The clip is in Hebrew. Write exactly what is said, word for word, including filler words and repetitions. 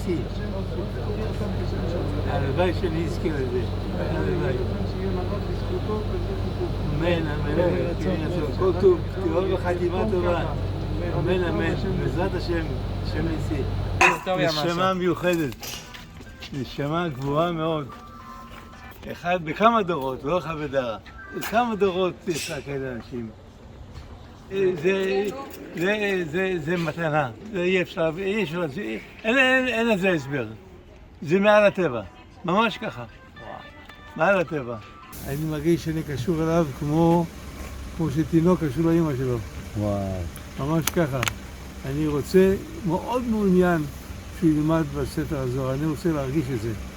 ניסי. הלוואי שאני אזכה לזה. הלוואי. אמן, אמן, אמן. כל טוב, תראו בחתימה טובה. אמן, אמן. בעזרת השם, השם ניסי. נשמה מיוחדת. נשמה גבוהה מאוד. אחד בכמה דורות, לא אחד בדרה. בכמה דורות יש רק כאלה אנשים. זה, זה, זה, זה מתנה, זה אי אפשר, אי אפשר, אין, אין, אין לזה הסבר. זה מעל הטבע, ממש ככה. מעל הטבע. אני מרגיש שאני קשור אליו כמו, כמו שתינוק קשור לאמא שלו. וואו. ממש ככה. אני רוצה, מאוד מעוניין שהוא ילמד בסתר הזוהר, אני רוצה להרגיש את זה.